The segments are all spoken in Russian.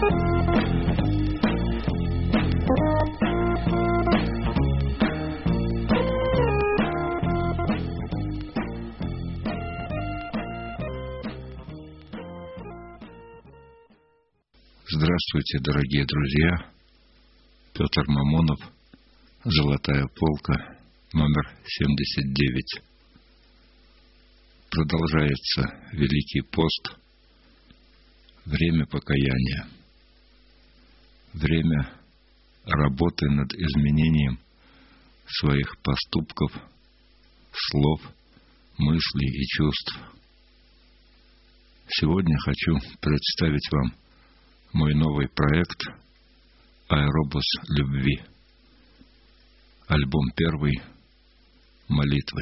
Здравствуйте, дорогие друзья. Петр Мамонов, Золотая полка, номер 79. Продолжается Великий пост. Время покаяния. Время работы над изменением своих поступков, слов, мыслей и чувств. Сегодня хочу представить вам мой новый проект «Аэробус любви». Альбом первый «Молитвы».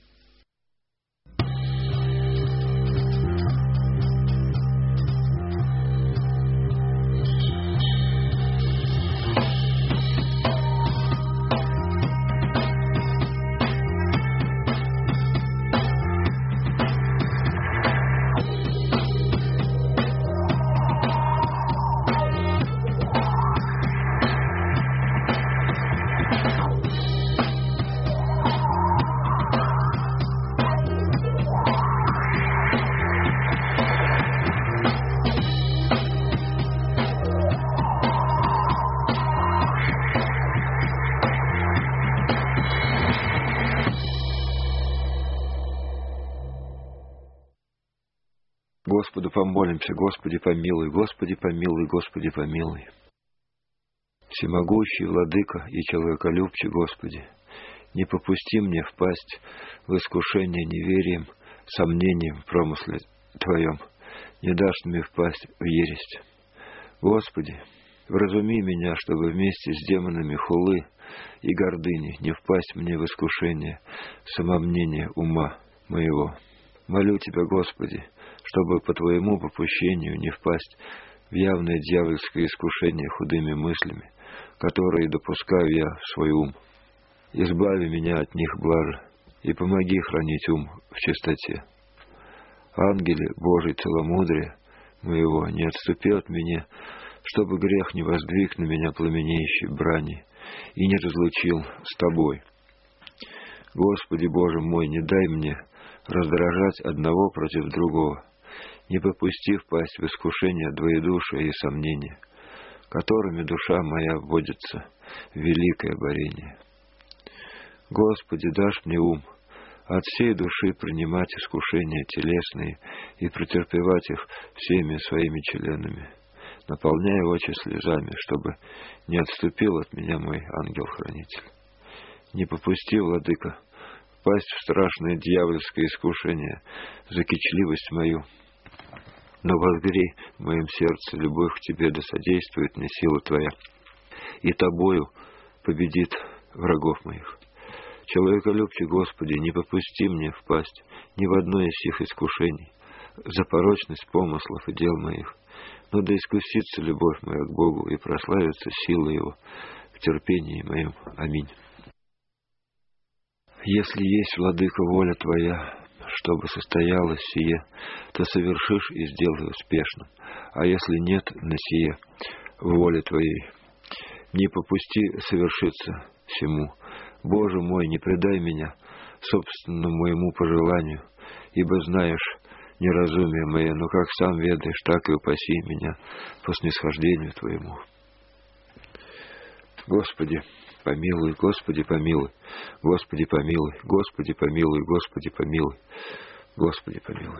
Господу помолимся, Господи помилуй, Господи помилуй, Господи помилуй. Всемогущий Владыка и человеколюбче, Господи, не попусти мне впасть в искушение неверием, сомнением в промысле Твоем, не дашь мне впасть в ересь. Господи, вразуми меня, чтобы вместе с демонами хулы и гордыни не впасть мне в искушение, самомнение ума моего. Молю Тебя, Господи, чтобы по Твоему попущению не впасть в явное дьявольское искушение худыми мыслями, которые допускаю я в свой ум. Избави меня от них, блаже, и помоги хранить ум в чистоте. Ангеле Божий целомудрия моего, не отступи от меня, чтобы грех не воздвиг на меня пламенеющей брани и не разлучил с Тобой. Господи Боже мой, не дай мне раздражать одного против другого, не попусти впасть в искушение двоедушия и сомнения, которыми душа моя вводится в великое борение. Господи, дашь мне ум от всей души принимать искушения телесные и претерпевать их всеми своими членами, наполняя очи слезами, чтобы не отступил от меня мой ангел-хранитель. Не попусти, Владыка, впасть в страшное дьявольское искушение за кичливость мою, но возгрей в моем сердце любовь к Тебе, да содействует мне сила Твоя, и Тобою победит врагов моих. Человеколюбче, Господи, не попусти мне впасть ни в одно из сих искушений за порочность помыслов и дел моих, но да искусится любовь моя к Богу и прославится сила Его в терпении моем. Аминь. Если есть, Владыка, воля Твоя, чтобы состоялось сие, то совершишь и сделай успешно. А если нет на сие воли Твоей, не попусти совершиться сему. Боже мой, не предай меня собственному моему пожеланию, ибо знаешь неразумие мое, но как сам ведаешь, так и упаси меня по снисхождению Твоему. Господи, помилуй, Господи, помилуй, Господи, помилуй, Господи, помилуй, Господи, помилуй, Господи, помилуй.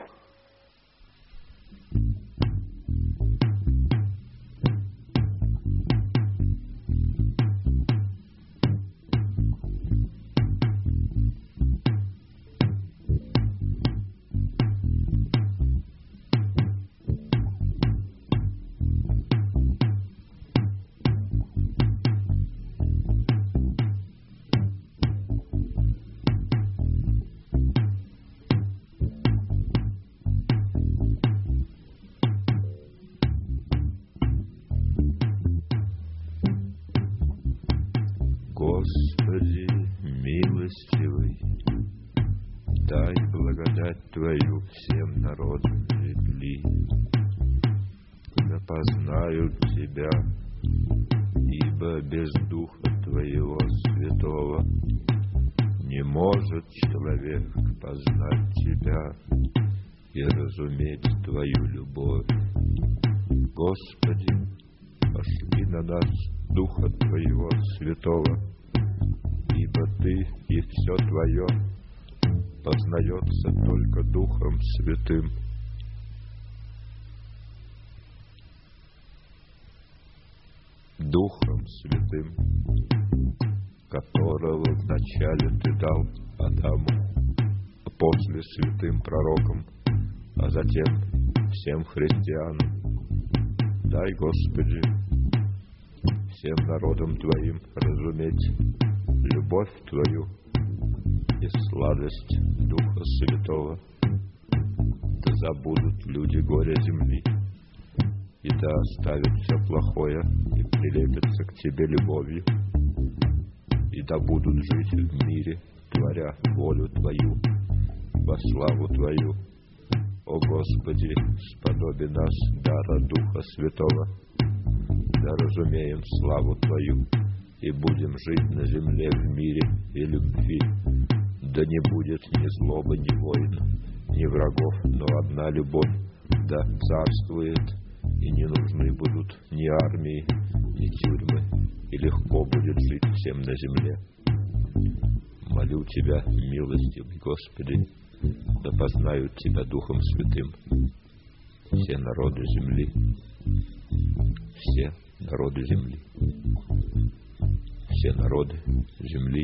Господи, милостивый, дай благодать Твою всем народам земли, да познают Тебя, ибо без Духа Твоего Святого не может человек познать Тебя и разуметь Твою любовь. Господи, пошли на нас Духа Твоего Святого, ибо Ты и все Твое познается только Духом Святым. Духом Святым, которого вначале Ты дал Адаму, а после святым пророкам, а затем всем христианам. Дай, Господи, всем народам Твоим разуметь любовь Твою и сладость Духа Святого. Да забудут люди горя земли, и да оставят все плохое и прилепятся к Тебе любовью, и да будут жить в мире, творя волю Твою во славу Твою. О Господи, сподоби нас дара Духа Святого, да разумеем славу Твою и будем жить на земле в мире и любви. Да не будет ни злобы, ни войн, ни врагов, но одна любовь да царствует, и не нужны будут ни армии, ни тюрьмы, и легко будет жить всем на земле. Молю Тебя, милостивый Господи, да познают Тебя Духом Святым все народы земли, все народы земли, все народы земли.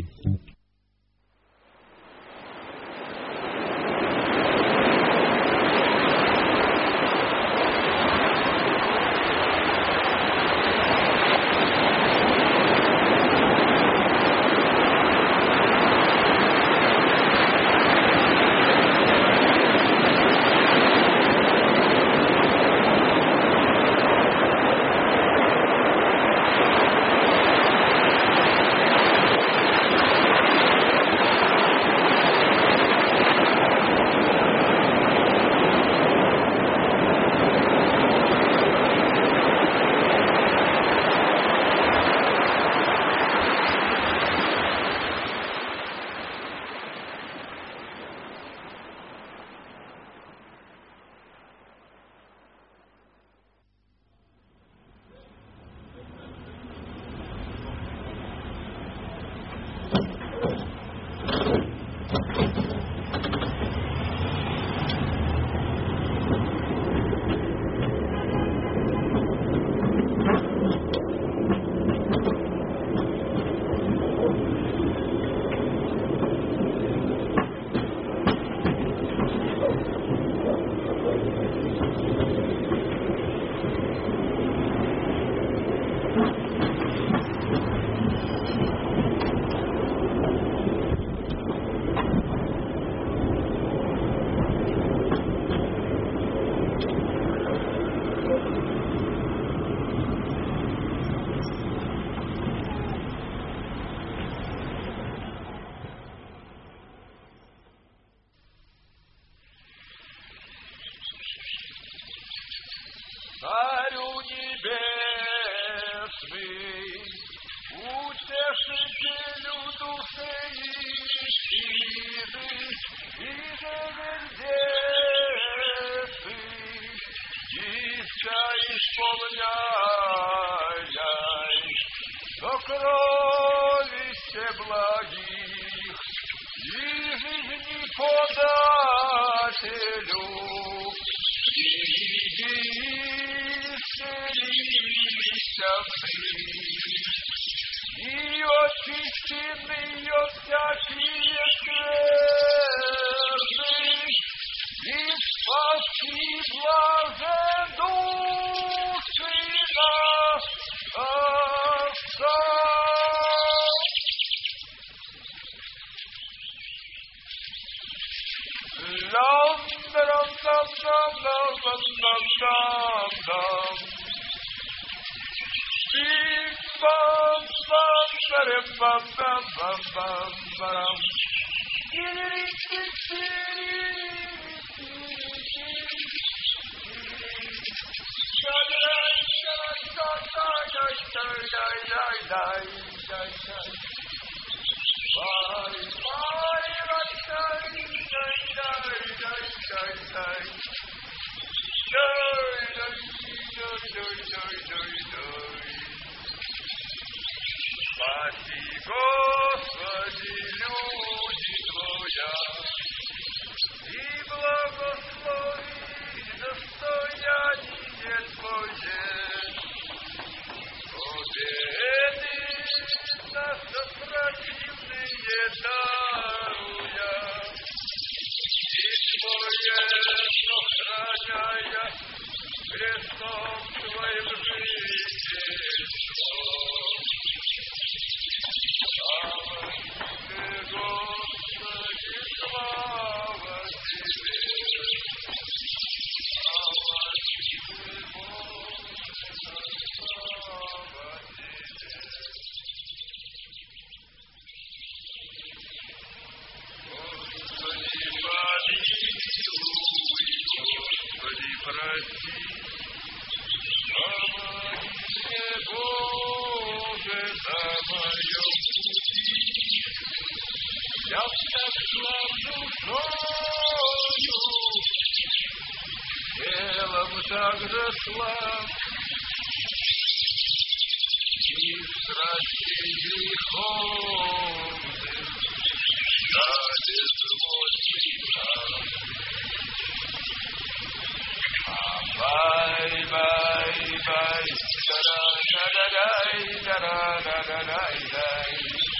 Царю небесный, утешителю души истины, и живодержи, и вся исполняй сокровище благих, и жизни подателю, и очищенный от всякие скверны, и спаси блажен души наша. Bam Спаси, Господи, люди Твоя, и благослови достояние Твое. Победы нас противные даруя, и Твое сохраняя крестом Твоим жительством. Господи, слава Тебе! Слава Тебе, слава Тебе! Господи, помилуй, Господи, прости, помоги мне, Боже, на моем пути. Я так славлю душою, телом также слав, и страсти греховных давит мой нам. Бай, бай, бай, да-да-да-да-дай, да-да-да-да-дай.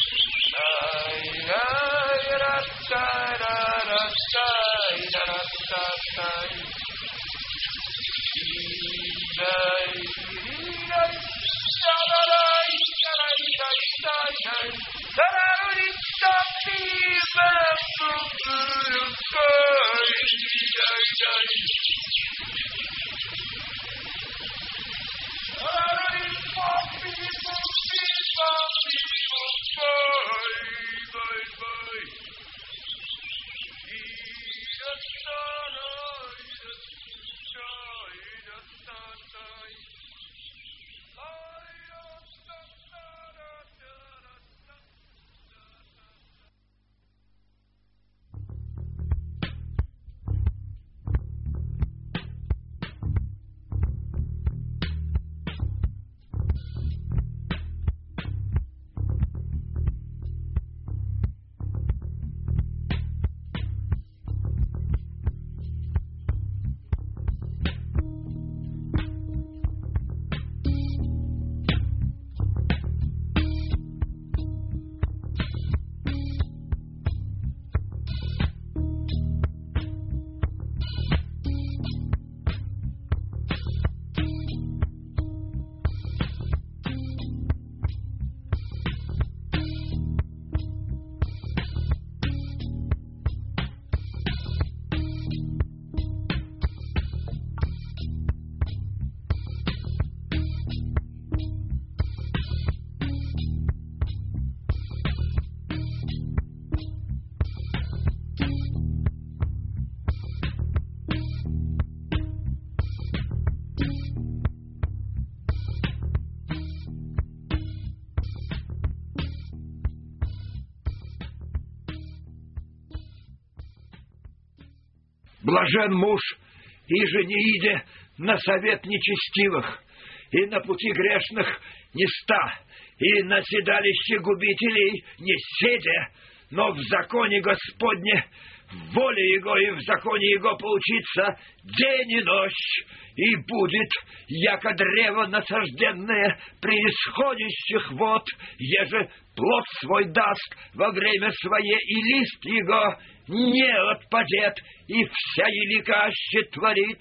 Блажен муж, иже не иде на совет нечестивых, и на пути грешных не ста, и на седалище губителей не седя, но в законе Господне, в воле Его и в законе Его поучиться день и ночь, и будет, яко древо насажденное при исходящих вод, еже плод свой даст во время свое, и лист его не отпадет, и вся еликаще творит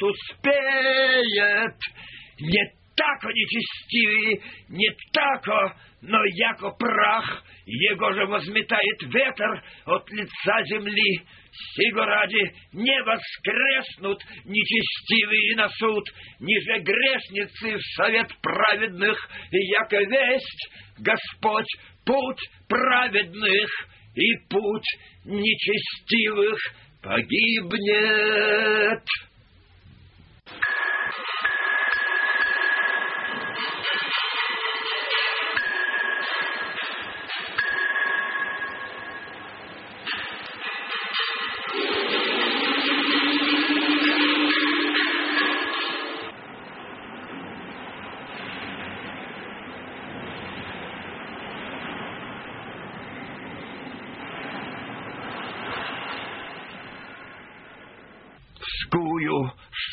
успеет. Не тако нечестивые, не тако, но яко прах, его же возметает ветер от лица земли. Сего ради не воскреснут нечестивые на суд, ниже грешницы в совет праведных, и яко весть Господь путь праведных, и путь нечестивых погибнет.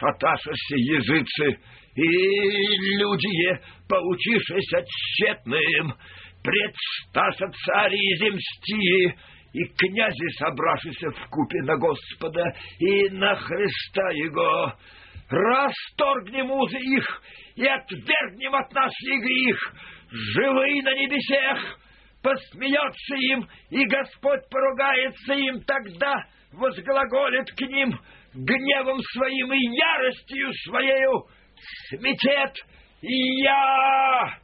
шаташешься языцы, и люди поучишися тщетным, предстаса цари земстии, и князи собравшися вкупе на Господа и на Христа Его. Расторгнем узы их и отвергнем от нас и их, живые на небесех, посмеется им, и Господь поругается им, тогда возглаголит к ним гневом своим и яростью своею, сметет я.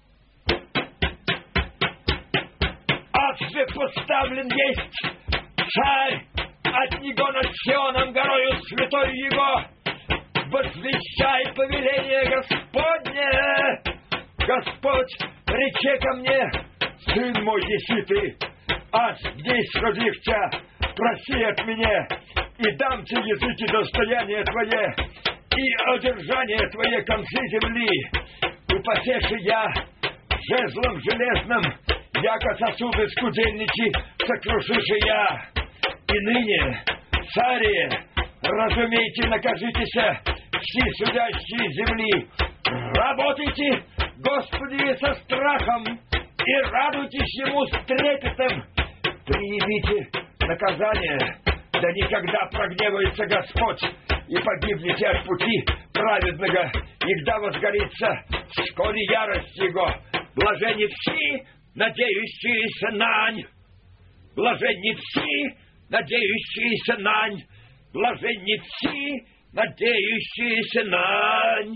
Отже поставлен есть царь, от него над Сионом горою святой его. Возвещай повеление Господне. Господь, рече ко мне, сын мой, еси ты, аз здесь родився, проси от меня, и дам тебе языки достояние твое, и одержание твое концы земли. Упасеши я жезлом железным, яко сосуды скудельничи сокрушиши я. И ныне, цари, разумейте, накажитеся, все судящие земли, работайте, Господи, со страхом, и радуйтесь Ему с трепетом. Принимите наказание, да никогда прогневается Господь, и погибнете от пути праведного, егда возгорится вскоре ярость Его. Блаженни все, надеющиеся нань. Блаженни все, надеющиеся нань. Блаженни все, надеющиеся нань.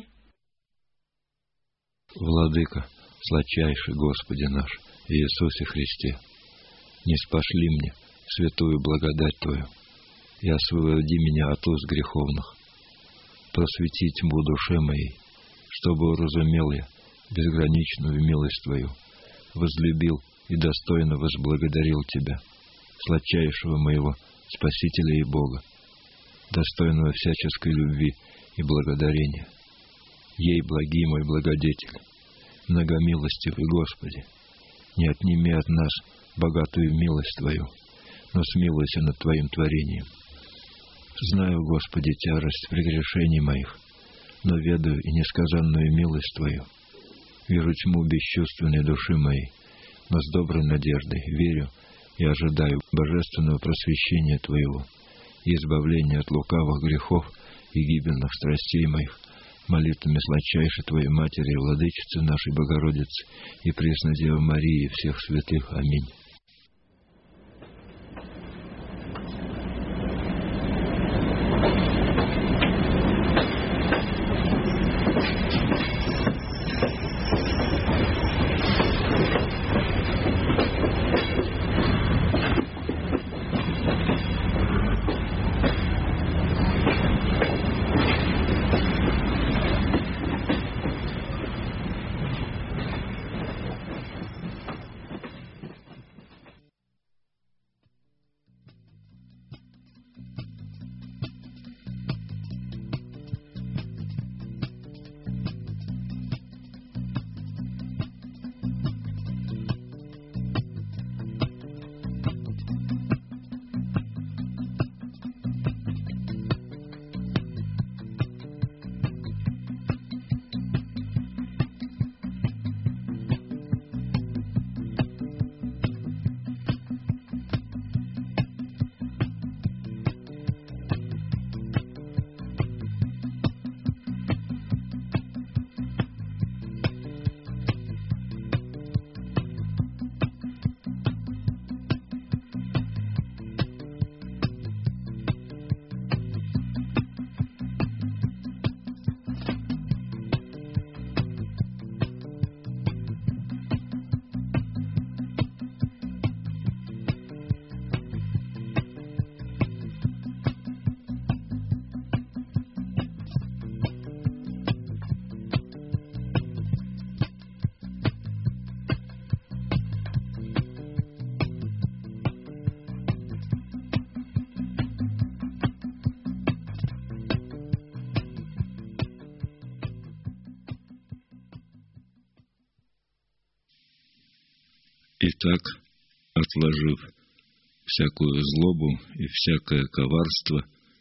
Владыка, сладчайший Господи наш, Иисусе Христе, не спошли мне святую благодать Твою и освободи меня от уз греховных. Просвети тьму душе моей, чтобы уразумел я безграничную милость Твою, возлюбил и достойно возблагодарил Тебя, сладчайшего моего Спасителя и Бога, достойного всяческой любви и благодарения. Ей, благий мой благодетель, многомилостивый Господи, не отними от нас богатую милость Твою, но смилуйся над Твоим творением. Знаю, Господи, тяжесть прегрешений моих, но ведаю и несказанную милость Твою. Вижу тьму бесчувственной души моей, но с доброй надеждой верю и ожидаю божественного просвещения Твоего и избавления от лукавых грехов и гибельных страстей моих, молитвами сладчайшей Твоей Матери и Владычицы нашей Богородицы и Пресной Девы Марии и всех святых. Аминь. Итак, отложив всякую злобу и всякое коварство,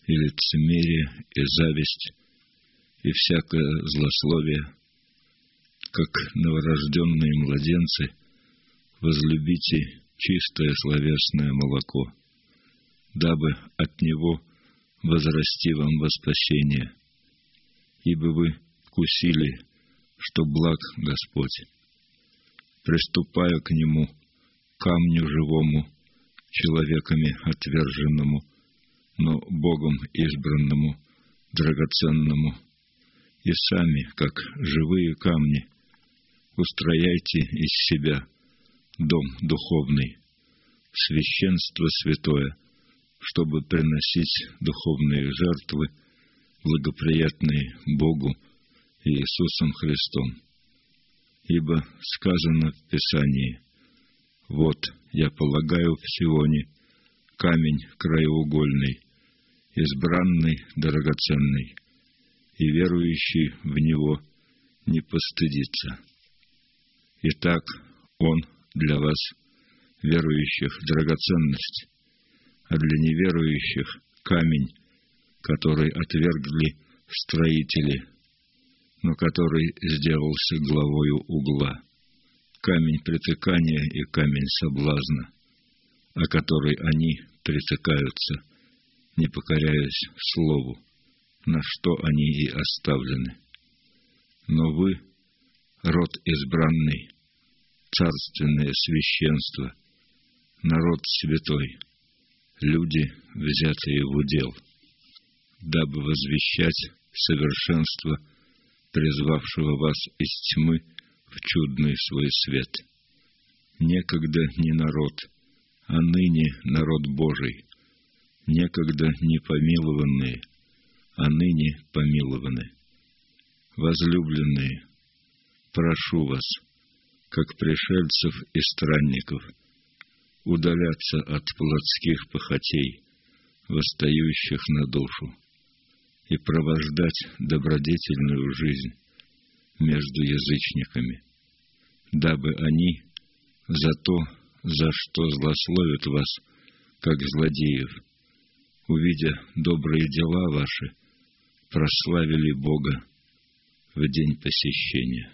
и лицемерие, и зависть, и всякое злословие, как новорожденные младенцы, возлюбите чистое словесное молоко, дабы от него возрасти вам во спасение, ибо вы вкусили, что благ Господь. Приступая к нему, камню живому, человеками отверженному, но Богом избранному, драгоценному, и сами, как живые камни, устрояйте из себя дом духовный, священство святое, чтобы приносить духовные жертвы, благоприятные Богу и Иисусом Христом. Ибо сказано в Писании: «Вот я полагаю в Сионе камень краеугольный, избранный, драгоценный, и верующий в него не постыдится». Итак, Он для вас, верующих, драгоценность, а для неверующих камень, который отвергли строители, но который сделался главою угла, камень притыкания и камень соблазна, о который они притыкаются, не покоряясь слову, на что они и оставлены. Но вы, род избранный, царственное священство, народ святой, люди, взятые в удел, дабы возвещать совершенство призвавшего вас из тьмы в чудный свой свет. Некогда не народ, а ныне народ Божий, некогда не помилованные, а ныне помилованы. Возлюбленные, прошу вас, как пришельцев и странников, удаляться от плотских похотей, восстающих на душу, и провождать добродетельную жизнь между язычниками, дабы они за то, за что злословят вас, как злодеев, увидя добрые дела ваши, прославили Бога в день посещения.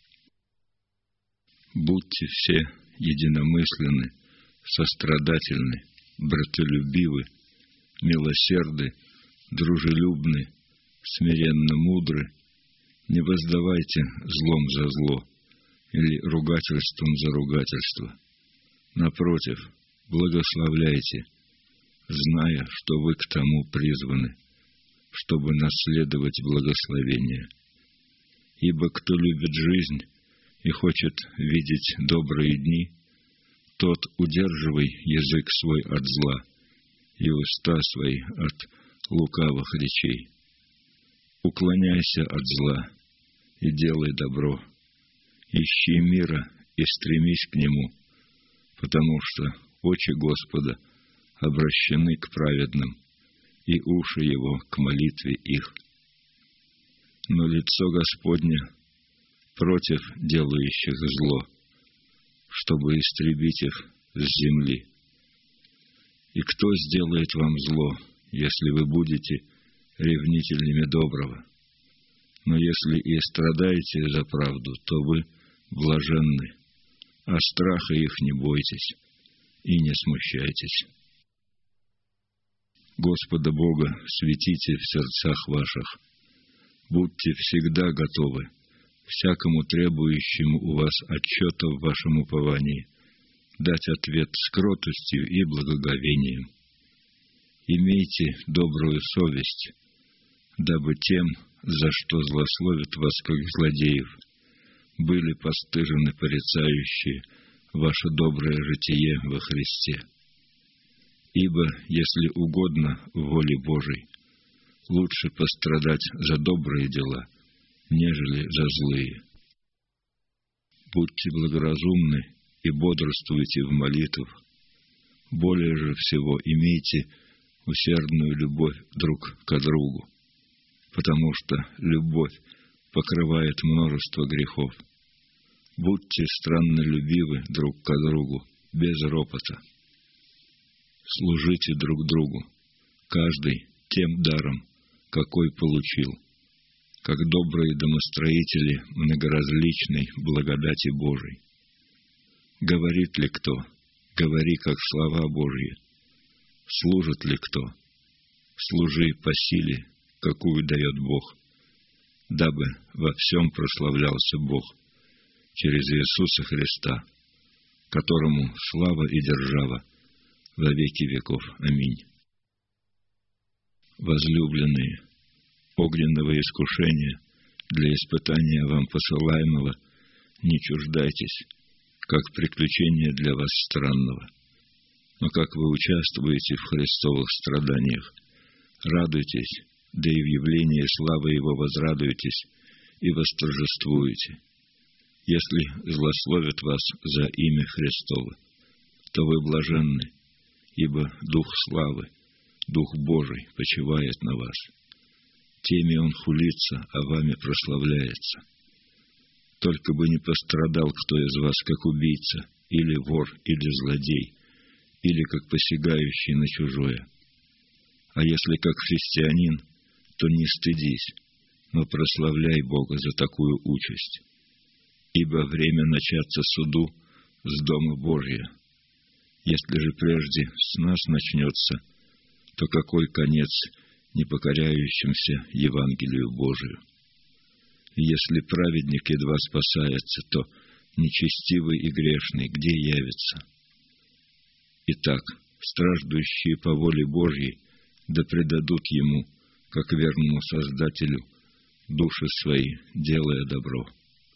Будьте все единомысленны, сострадательны, братолюбивы, милосерды, дружелюбны, смиренно мудры, не воздавайте злом за зло или ругательством за ругательство. Напротив, благословляйте, зная, что вы к тому призваны, чтобы наследовать благословение. Ибо кто любит жизнь и хочет видеть добрые дни, тот удерживай язык свой от зла и уста свои от лукавых речей. Уклоняйся от зла и делай добро. Ищи мира и стремись к нему, потому что очи Господа обращены к праведным, и уши Его к молитве их. Но лицо Господне против делающих зло, чтобы истребить их с земли. И кто сделает вам зло, если вы будете ревнителями доброго? Но если и страдаете за правду, то вы блаженны, а страха их не бойтесь и не смущайтесь. Господа Бога светите в сердцах ваших, будьте всегда готовы всякому требующему у вас отчета в вашем уповании дать ответ с кротостью и благоговением. Имейте добрую совесть, дабы тем, за что злословят вас как злодеев, были постыжены порицающие ваше доброе житие во Христе. Ибо, если угодно воле Божией, лучше пострадать за добрые дела, нежели за злые. Будьте благоразумны и бодрствуйте в молитвах. Более же всего имейте усердную любовь друг к другу, потому что любовь покрывает множество грехов. Будьте страннолюбивы друг к другу, без ропота. Служите друг другу, каждый тем даром, какой получил, как добрые домостроители многоразличной благодати Божией. Говорит ли кто? Говори, как слова Божьи. Служит ли кто? Служи по силе, какую дает Бог, дабы во всем прославлялся Бог через Иисуса Христа, которому слава и держава во веки веков. Аминь. Возлюбленные, огненного искушения для испытания вам посылаемого не чуждайтесь, как приключение для вас странного. Но как вы участвуете в Христовых страданиях, радуйтесь, да и в явлении славы Его возрадуйтесь и восторжествуете. Если злословят вас за имя Христово, то вы блаженны, ибо Дух славы, Дух Божий почивает на вас. Теми Он хулится, а вами прославляется. Только бы не пострадал кто из вас, как убийца, или вор, или злодей, или как посягающий на чужое. А если как христианин, то не стыдись, но прославляй Бога за такую участь. Ибо время начаться суду с Дома Божия. Если же прежде с нас начнется, то какой конец непокоряющимся Евангелию Божию? И если праведник едва спасается, то нечестивый и грешный где явится? Итак, страждущие по воле Божьей да предадут Ему, как верному Создателю, души свои, делая добро.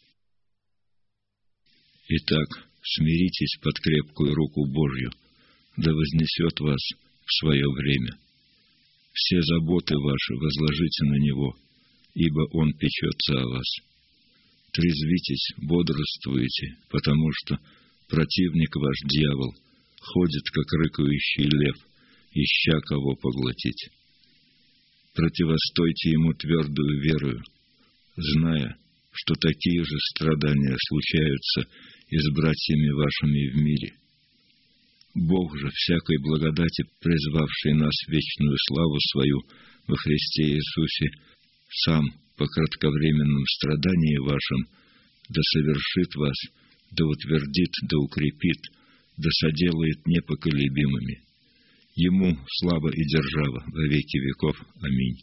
Итак, смиритесь под крепкую руку Божью, да вознесет вас в свое время. Все заботы ваши возложите на Него, ибо Он печется о вас. Трезвитесь, бодрствуйте, потому что противник ваш, дьявол, ходит, как рыкающий лев, ища кого поглотить. Противостойте ему твердую верою, зная, что такие же страдания случаются и с братьями вашими в мире. Бог же всякой благодати, призвавший нас в вечную славу свою во Христе Иисусе, сам по кратковременном страдании вашем да совершит вас, да утвердит, да укрепит, да соделает непоколебимыми. Ему слава и держава во веки веков. Аминь.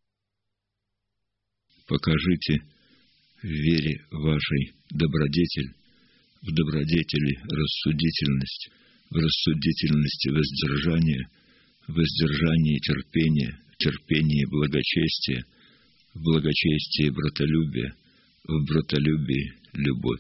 Покажите в вере вашей добродетель, в добродетели рассудительность, в рассудительности воздержание, в воздержании терпение, в терпении благочестие, в благочестии братолюбие, в братолюбии любовь.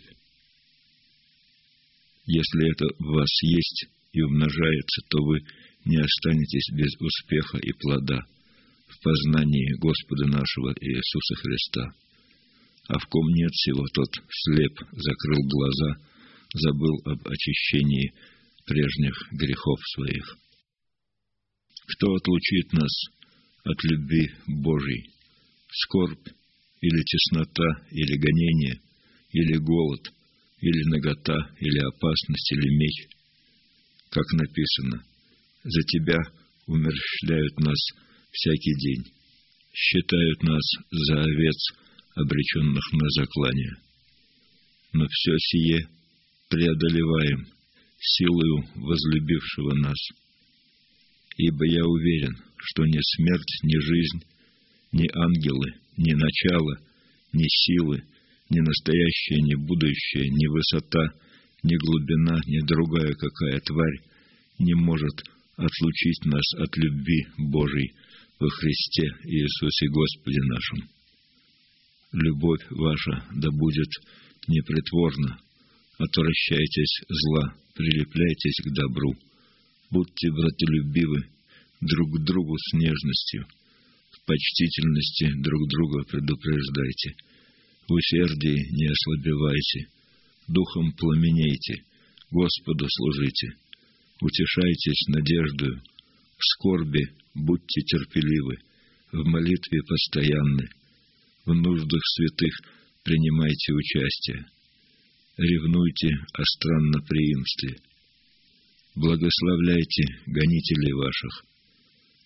Если это в вас есть и умножается, то вы не останетесь без успеха и плода в познании Господа нашего Иисуса Христа. А в ком нет сего, тот слеп, закрыл глаза, забыл об очищении прежних грехов своих. Кто отлучит нас от любви Божией? Скорбь, или теснота, или гонение, или голод, или нагота, или опасность, или меч? Как написано: за Тебя умерщвляют нас всякий день, считают нас за овец, обреченных на заклание. Но все сие преодолеваем силою возлюбившего нас. Ибо я уверен, что ни смерть, ни жизнь, ни ангелы, ни начало, ни силы, ни настоящее, ни будущее, ни высота, ни глубина, ни другая какая тварь не может отлучить нас от любви Божией во Христе Иисусе Господе нашем. Любовь ваша да будет непритворна, отвращайтесь зла, прилепляйтесь к добру, будьте братолюбивы друг к другу с нежностью, в почтительности друг друга предупреждайте, в усердии не ослабевайте, духом пламенейте, Господу служите, утешайтесь надеждою, в скорби будьте терпеливы, в молитве постоянны, в нуждах святых принимайте участие, ревнуйте о странноприимстве, благословляйте гонителей ваших,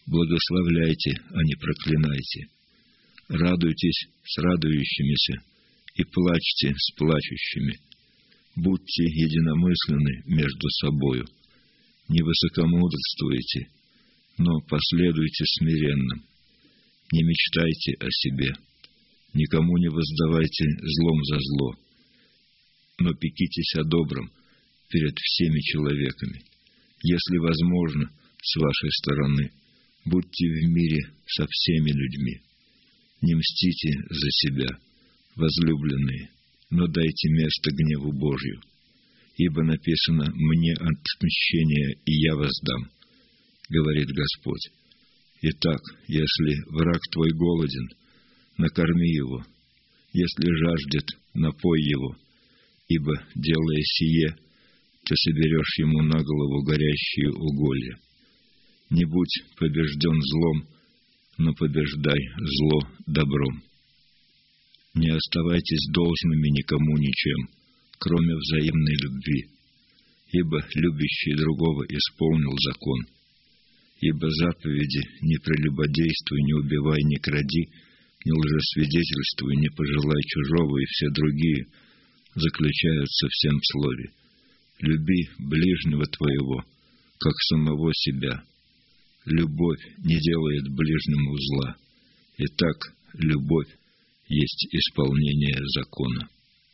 Благословляйте, а не проклинайте. Радуйтесь с радующимися и плачьте с плачущими. Будьте единомысленны между собою. Не высокомудрствуйте, но последуйте смиренным. Не мечтайте о себе. Никому не воздавайте злом за зло, но пекитесь о добром перед всеми человеками. Если возможно, с вашей стороны, будьте в мире со всеми людьми. Не мстите за себя, возлюбленные, но дайте место гневу Божью. Ибо написано: «Мне отмщение, и я воздам», говорит Господь. Итак, если враг твой голоден, накорми его, если жаждет, напой его, ибо, делая сие, ты соберешь ему на голову горящие уголья. Не будь побежден злом, но побеждай зло добром. Не оставайтесь должными никому ничем, кроме взаимной любви, ибо любящий другого исполнил закон. Ибо заповеди: не прелюбодействуй, не убивай, не кради, не лжесвидетельствуй, не пожелай чужого, и все другие заключаются в сем слове: люби ближнего твоего, как самого себя. Любовь не делает ближнему зла. Итак, любовь есть исполнение закона.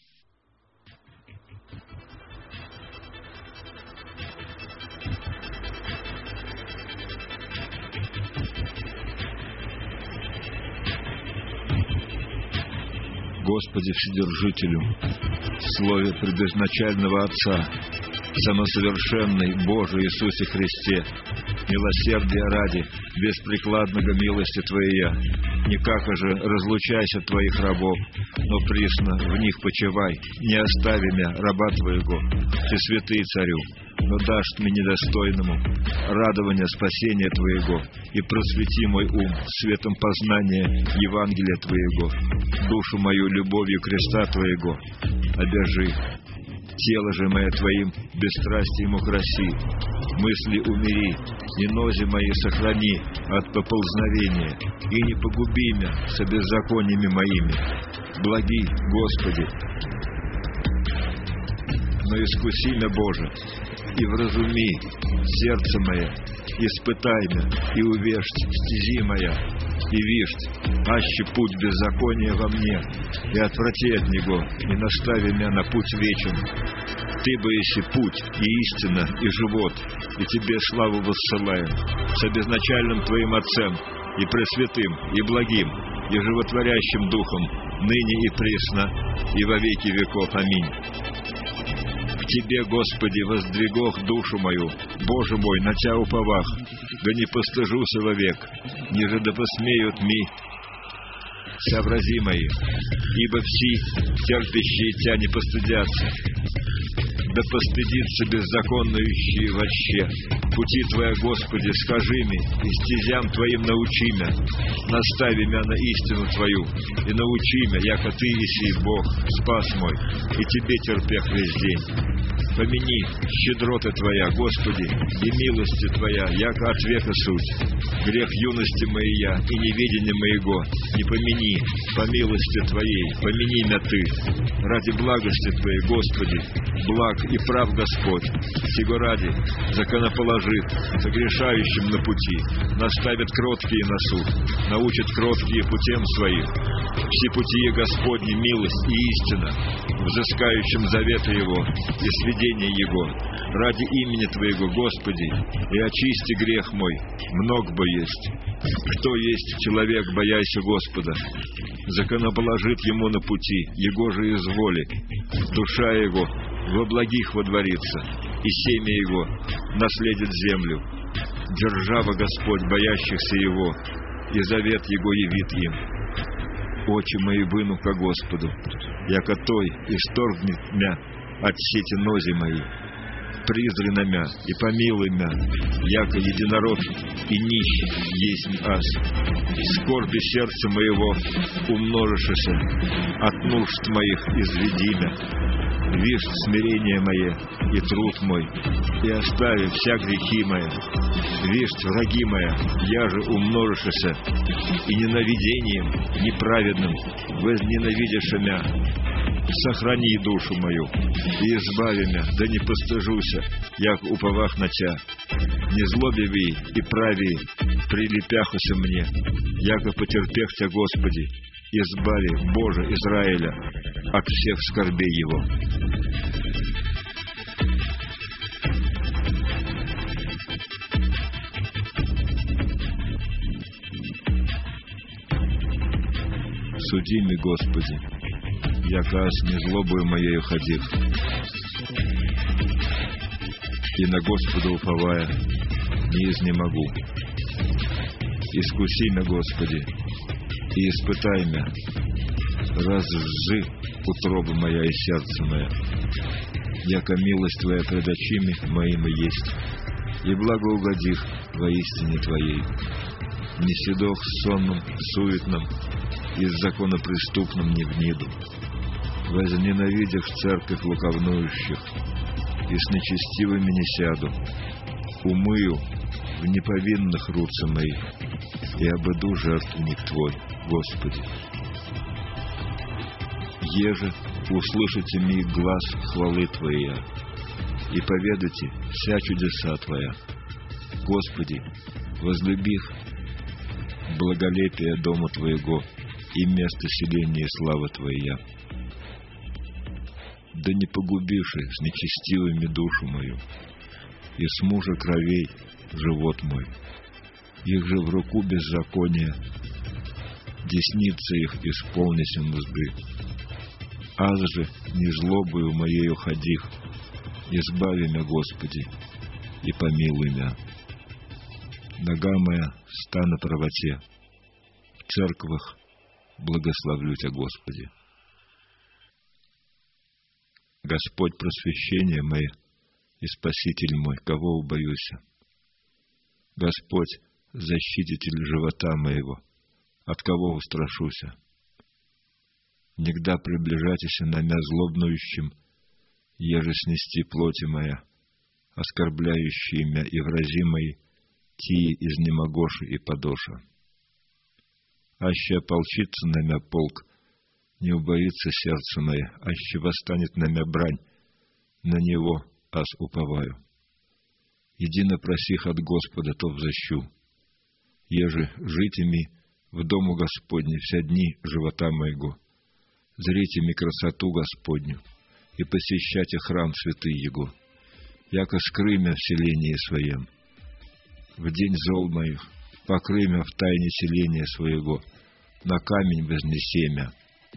Господи Вседержителю, в слове предизначального Отца, самосовершенный Боже Иисусе Христе, милосердия ради, беспрекладного милости Твоя, никак же разлучайся от Твоих рабов, но присно в них почивай, не остави мя, раба Твоего, Ты святый Царю, но дашь мне недостойному радование спасения Твоего, и просвети мой ум светом познания Евангелия Твоего, душу мою любовью креста Твоего, обяжи. Тело же мое Твоим бесстрастием украси, мысли умири, и нози мои сохрани от поползновения, и не погуби мя со беззакониями моими. Благи, Господи, но искуси мя, Боже, и вразуми сердце мое, испытай мя, и увежь стези моя, и вишь, аще путь беззакония во мне, и отврати от него, и настави мя на путь вечен. Ты бы еси путь, и истина, и живот, и Тебе славу воссылаем, с обезначальным Твоим Отцем, и пресвятым, и благим, и животворящим Духом, ныне и присно, и во веки веков. Аминь. К Тебе, Господи, воздвигох душу мою, Боже мой, на Тя уповах, да не постыжуся вовек, ниже да посмеют ми соврази мои, ибо все терпящие Тя не постыдятся. Да постыдится беззаконнующие вообще. Пути Твоя, Господи, скажи мне, и стезям Твоим научи мя, настави мя на истину Твою, и научи мя, яко Ты еси Бог, спас мой, и Тебе терпех весь день. Помяни щедроты Твоя, Господи, и милости Твоя, яко от века суть. Грех юности моя и неведения моего не помяни, по милости Твоей, помяни мя Ты. Ради благости Твоей, Господи, благ и прав Господь, сего ради законоположит согрешающим на пути, наставит кроткие на суд, научит кроткие путем своим. Все пути Господни милость и истина, взыскающим завета Его и сведения Его, ради имени Твоего, Господи, и очисти грех мой, много бы есть. Кто есть человек, бояйся Господа, законоположит ему на пути, Его же изволи, душа его во благих водворится, и семя его наследит землю. Держава Господь боящихся Его, и завет Его явит им. Очи мои выну ко Господу, яко той исторгнет мя от сети нози мои. Призри на мя и помилуй мя, яко единород и нищий есть аз. Скорби сердца моего умножишься, от нужд моих изведи мя. Вишь смирение мое и труд мой, и остави вся грехи мои. Вишь, враги моя, я же умножишься, и ненавидением неправедным возненавидишь мя. Сохрани душу мою и избави мя, да не постыжуся, як уповах на тя. Не злобиви и прави прилепяхуся мне, яко потерпех тя, Господи, избави, Боже Израиля, от всех скорбей его. Суди ми, Господи, яко аз не злобою моею ходив, и на Господа уповая не изнемогу. Искуси мя, Господи, и испытай мя, разжи утроба моя и сердце мое, яко милость Твоя пред очами моими есть, и благоугодих во истине Твоей. Не седох сонным, суетным, и с законопреступным не вниду, возненавидях церковь лукавнующих, и с нечестивыми не сяду, умыю в неповинных руцы моих, и обыду жертвенник Твой, Господи. Еже услышите ми глаз хвалы Твоя, и поведайте вся чудеса Твоя. Господи, возлюбих благолепие дома Твоего и место селения славы Твоя. Да не погубивши с нечестивыми душу мою, и с мужа кровей живот мой. Их же в руку беззакония, десница их исполнися мзды. Аз же не злобою моею ходих, избави мя, Господи, и помилуй мя. Нога моя ста на правоте, в церквах благословлю Тя, Господи. Господь просвещение мое и Спаситель мой, кого убоюся. Господь защититель живота моего, от кого устрашуся. Негда приближайтеся на мя злобнующим, еже снести плоти моя, оскорбляющие мя и врази мои, тии изнемогоши и подоша. Аще ополчится на мя полк, не убоится сердце мое, аще восстанет на мя брань, на него аз уповаю. Едино просих от Господа, то взыщу. Еже жите ми в дому Господне вся дни живота моего, зрите ми красоту Господню и посещайте храм святый Его, яко скрый мя в селении своем. В день зол моих покрый мя в тайне селения своего, на камень вознесе мя.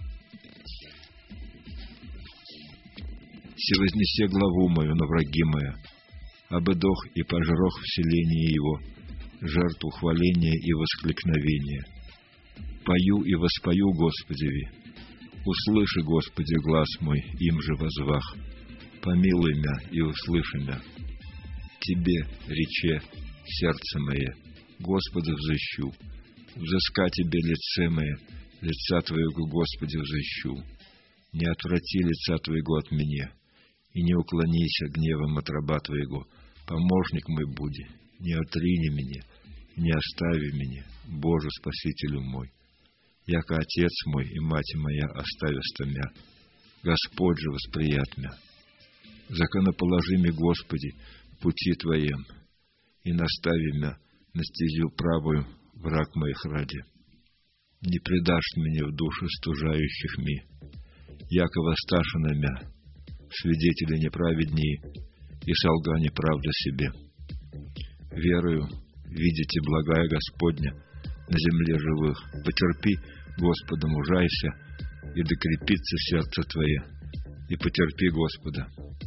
Се вознесе главу мою на враги моя, обыдох и пожрох в селении его, жертву хваления и воскликновения. Пою и воспою Господеви, услыши, Господи, глас мой, им же возвах, помилуй мя и услыши мя. Тебе, рече, сердце мое, Господа взыщу, взыска Тебе лице мое, лица Твоего, Господи, взыщу. Не отврати лица Твоего от меня, и не уклонися гневом от раба Твоего, помощник мой буди, не отрини меня, не остави меня, Боже Спасителю мой. Яко Отец мой и Мать моя оставяста мя, Господь же восприят мя. Законоположи ми, Господи, пути Твоем, и настави мя на стезю правую враг моих ради. Не предашь меня в душу стужающих ми, яко воссташа на мя, свидетели неправеднее, и солга неправда себе. Верую, видите благая Господня на земле живых. Потерпи, Господа, мужайся, и докрепится сердце Твое, и потерпи Господа.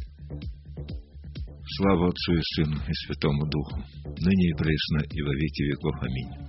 Слава Отцу и Сыну и Святому Духу, ныне и пресно, и во веки веков. Аминь.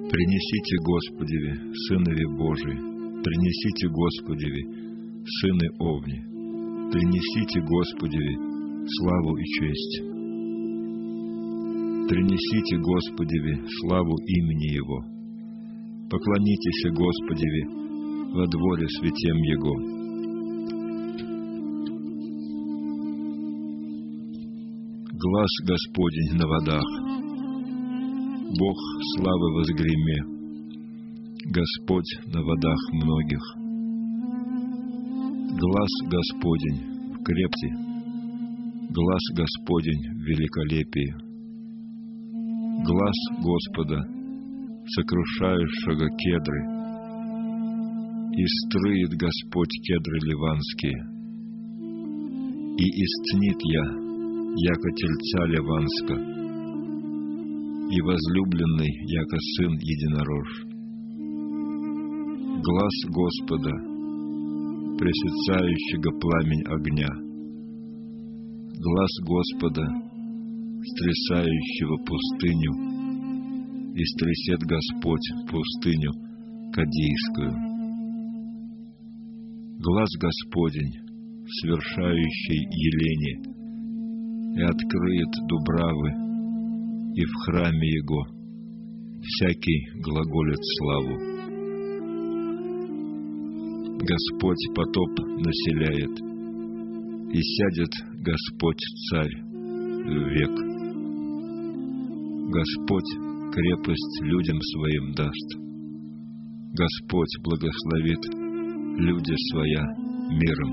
Принесите Господеви, Сынови Божии, принесите Господеви, Сыны Овни, принесите Господеви славу и честь. Принесите Господеви славу имени Его. Поклонитесь Господеви во дворе святем Его. Глас Господень на водах, Бог славы возгреме, Господь на водах многих. Глас Господень в крепости, глас Господень в великолепии. Глас Господа, сокрушающего кедры, и строит Господь кедры ливанские, и истнит яко тельца ливанска, и возлюбленный, яко сын единорож. Глас Господа, пресыцающего пламень огня, глас Господа, стрясающего пустыню, и стрясет Господь пустыню Кадийскую. Глас Господень, свершающий Елене, и открыет дубравы, и в храме Его всякий глаголит славу. Господь потоп населяет, и сядет Господь Царь век. Господь крепость людям Своим даст. Господь благословит люди Своя миром.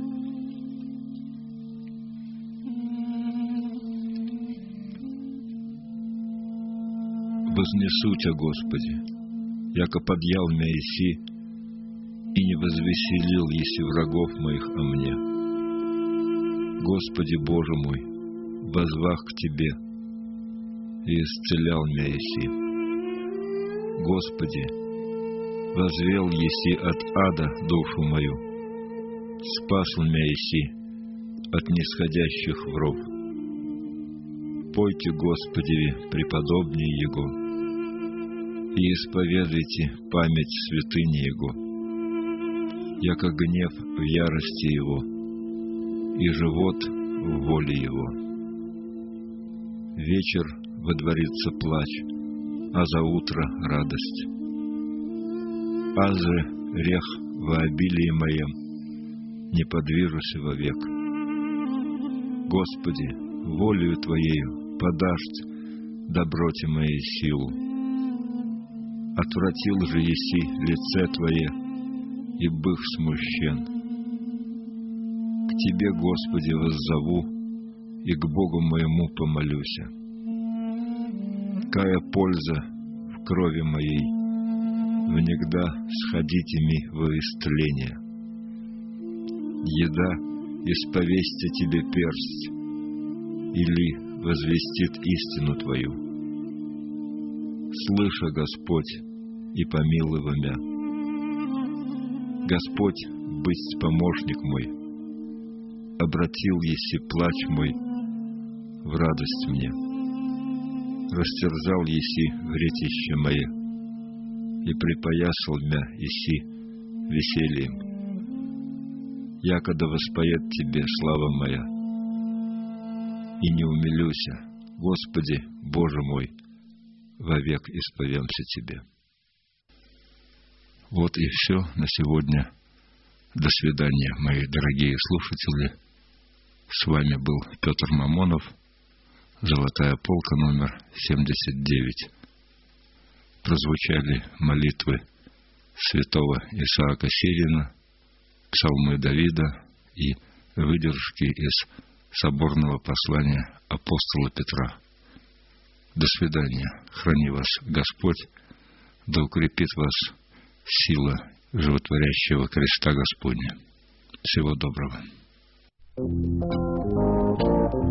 Вознесу Тя, Господи, яко подъял мя еси, и не возвеселил еси врагов моих о мне. Господи Боже мой, возвах к Тебе, и исцелял мя еси. Господи, возвел еси от ада душу мою, спасл мя еси от нисходящих вров. Пойте Господеви преподобнее Его, и исповедуйте память святыни Его, яко гнев в ярости Его, и живот в воле Его. Вечер водворится плач, а за утро радость. Аже рех во обилии моем, не подвижуся вовек. Господи, волею Твоею подашь доброте моей силу. Отвратил же еси лице Твое, и быв смущен. К Тебе, Господи, воззову, и к Богу моему помолюся. Кая польза в крови моей, внегда сходите ми во истление. Еда исповестя Тебе персть, или возвестит истину Твою. Слыша, Господь, и помилуй мя. Господь, бысть помощник мой, обратил еси плач мой в радость мне. Растерзал еси вретище мое, и припоясал мя еси весельем. Якода воспоет Тебе слава моя, и не умилюся, Господи, Боже мой, вовек исповемся Тебе. Вот и все на сегодня. До свидания, мои дорогие слушатели. С вами был Петр Мамонов, Золотая полка, номер 79. Прозвучали молитвы святого Исаака Сирина, псалмы Давида и выдержки из соборного послания апостола Петра. До свидания. Храни вас Господь, да укрепит вас сила животворящего креста Господня. Всего доброго.